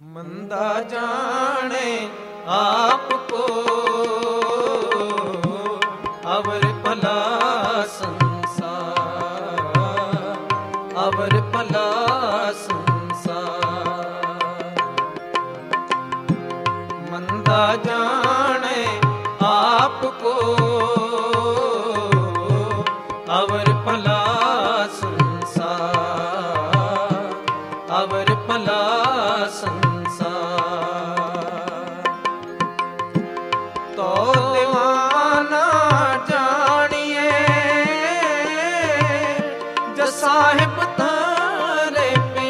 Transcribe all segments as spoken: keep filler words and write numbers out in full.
मंदा जाने आपको अवर भला संसार, अवर भला संसार। मंदा जाने आपको अवर भला संसार, अवर भला संसार। तो दीवाना जानिए जो साहिब थारे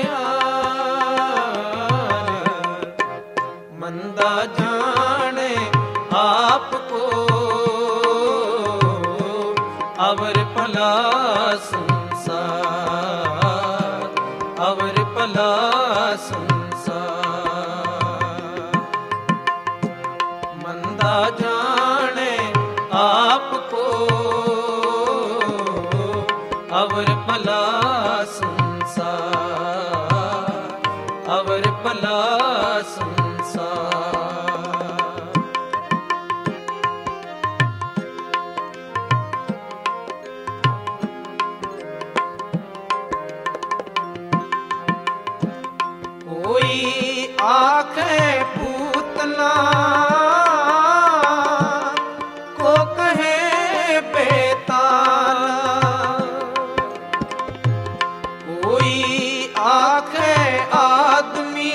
प्यार। मंदा जाने आपको अवर भला संसार, अवर भला संसार। मंदा जाने आपको अवर भला संसार, अवर भला संसार। कोई आखे पूतना को कहे बेताला, कोई आखे आदमी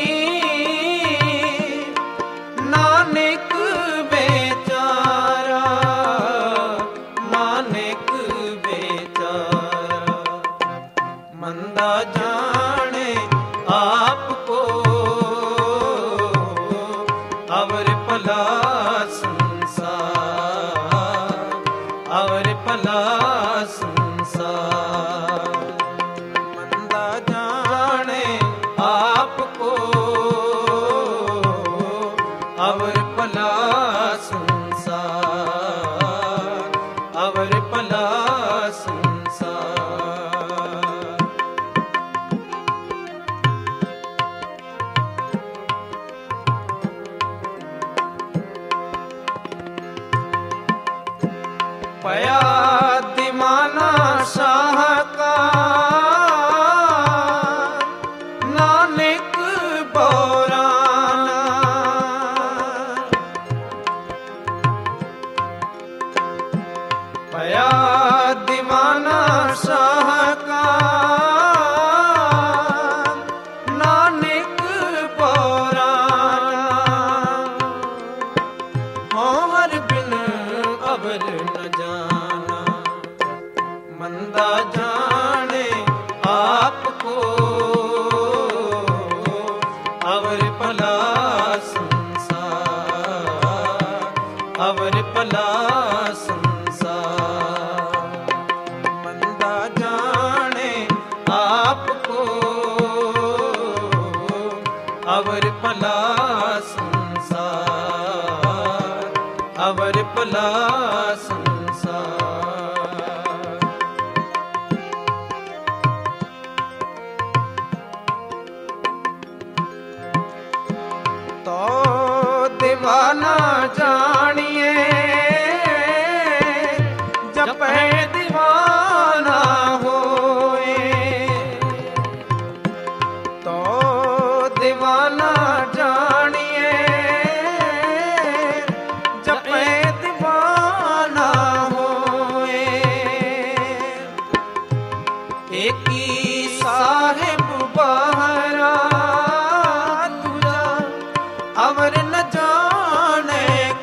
नानक बेचारा, नानक बेचारा। मंदा जाने आपको अवर भला संसार, अवर भला संसार। मंदा जाने आपको अवर भला संसार, अवर भला संसार। पया दीवाना शाह का नानक बोराना। पया दीवाना शाह का नानक बोराना। हर बिन अवर न जाना। मंदा जाने आपको अवर भला संसार, अवर भला संसार। मंदा जाने आपको अवर भला संसार, अवर भला संसार। तो दीवाना जानिए जब दीवाना होए। तो दीवाना जानिए जब दीवाना होए। एक ही साहिब बहरा तुझा अवर न जाने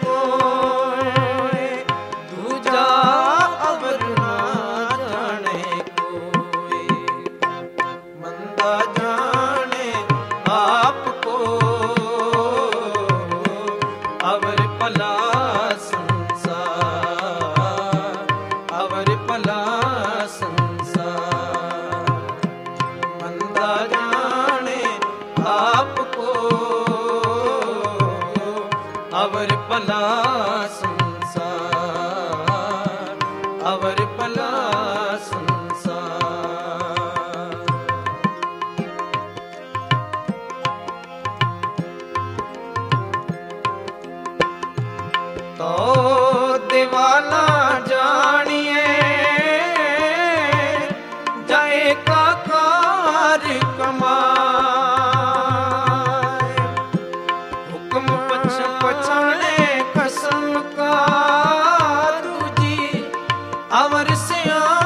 कोई, दूजा अवर न जाने कोई। मंदा जाने आपको एकाकार कमाए। हुक्म पछ पछाने कसम का दूजी अवर स्याम